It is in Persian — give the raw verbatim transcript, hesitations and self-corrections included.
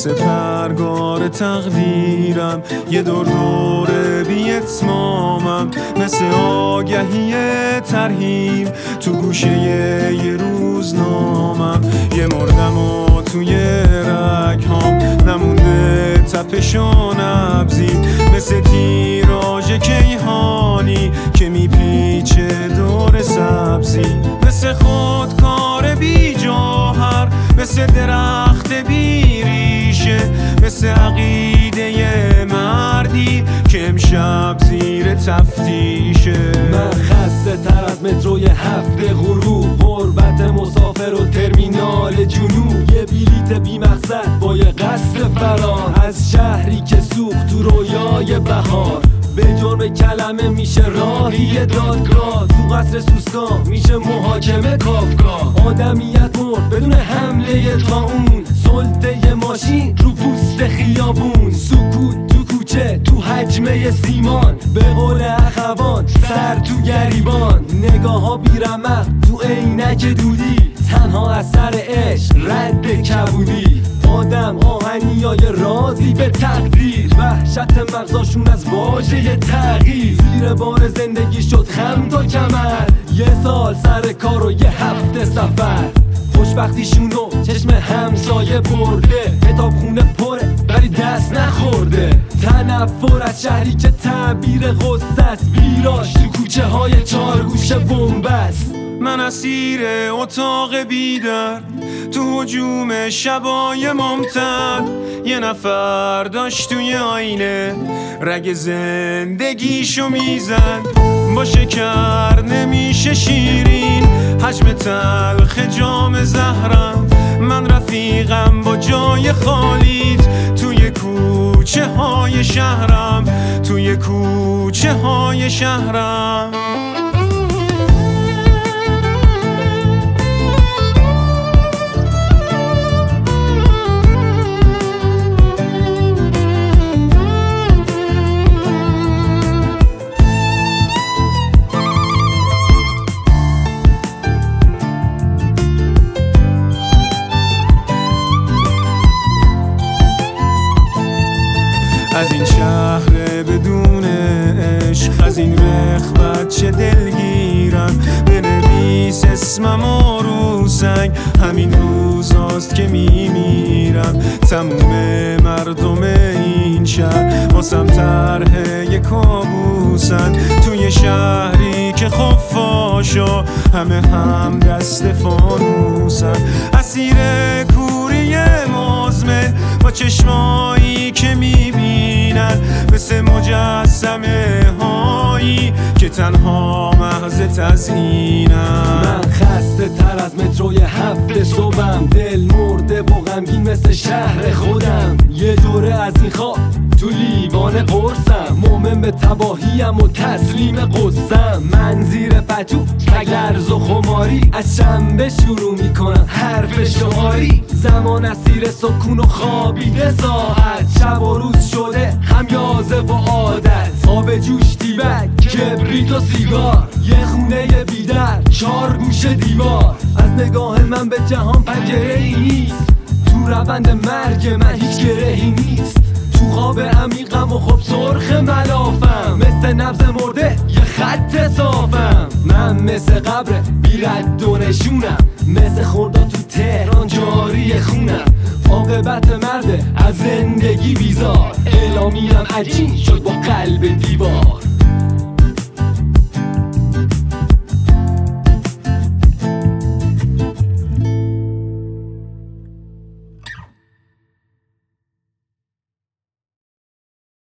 مثل پرگار تقدیرم، یه دور دور بی اتمامم، مثل آگهی ترهیب تو گوشه یه روزنامم. یه مردم و توی رگ هام نمونده تپش و نبضی، مثل تیراژ کیهانی که میپیچه دور سبزی، مثل خودکار بی جوهر، مثل درخت بی ریشه، مثل عقیده مردی که امشب زیر تفتیشه. من خسته تر از متروی هفته غروب، غربت مسافر و ترمینال جنوب، یه بلیت بی مقصد با یه قصد فرار از شهری که سوخت تو رویای بهار. به جرم کلمه میشه راهی دادگاه، تو قصر سوسکا میشه محاکمه کافکا. آدمیت مرد بدون حمله طاعون، سلطه ماشین رو پوست خیابون، سکوت تو کوچه تو حجمه سیمان، به قول اخوان سر تو گریبان، نگاه ها بی رمق تو عینک دودی، تنها اثر عشق رد کبودی. آدم آهنیای راضی به تقدیر، وحشت مغزاشون از واژه تغییر، زیر بار زندگی شد خم تا کمر، یه سال سر کار و یه هفته سفر. خوشبختیشونو چشم همسایه برده، کتاب خونه پره ولی دست نخورده. تنفر از شهری که تعبیر غصه است، ویراش تو کوچه های چارگوش بنبست. من اسیر اتاق بیدر تو هجوم شبای ممتد، یه نفر داشت توی آینه رگ زندگیشو میزد. با شکر نمیشه شیرین، حجم تلخ جام زهرم، من رفیقم با جای خالیت توی کوچه های شهرم، توی کوچه های شهرم. از این شهر بدون عشق، از این رخوت چه دلگیرم، بنویس اسمم و رو سنگ، همین روزاست که میمیرم. تموم مردم این شهر واسم طرح یک کابوسن، توی شهری که خفاشا همه هم دست فانوسن. اسیر کوری مزمن با چشمایی که میبینن، مثل مجسمه هایی که تنها محض تزیینن. من خسته تر از متروی هفته صبحم، دل مرده و غمگین مثل شهر خودم. یه دوره از این خواب تو لیوان قرصم، مومن به تباهیم و تسلیم قصم. من زیر پتو تگلرز و خماری، از شنبه شروع میکنم حرف شعاری. زمان اسیر سکون و خوابیده ساعت، شب و روز شده همیازه و عادت. آب جوش تیبک، کبریت و سیگار، یه خونه بیدر، چار گوش دیوار. از نگاه من به جهان پنجره ای نیست، تو روند مرگ من هیچ گرهی نیست. تو خواب عمیقم و خب سرخ ملافم، مثل نبض مرده یه خط صافم. من مثل قبر بی رد و نشونم، مثل خرداد تو تهران جاری خونم. عاقبت مرده از زندگی بیزار، اعلامیم عجین شد با قلب دیوار.